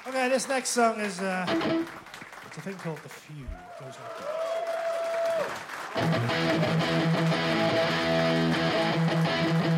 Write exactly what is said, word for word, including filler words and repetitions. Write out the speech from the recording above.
Okay, this next song is uh, it's a thing called The Few. It goes like this.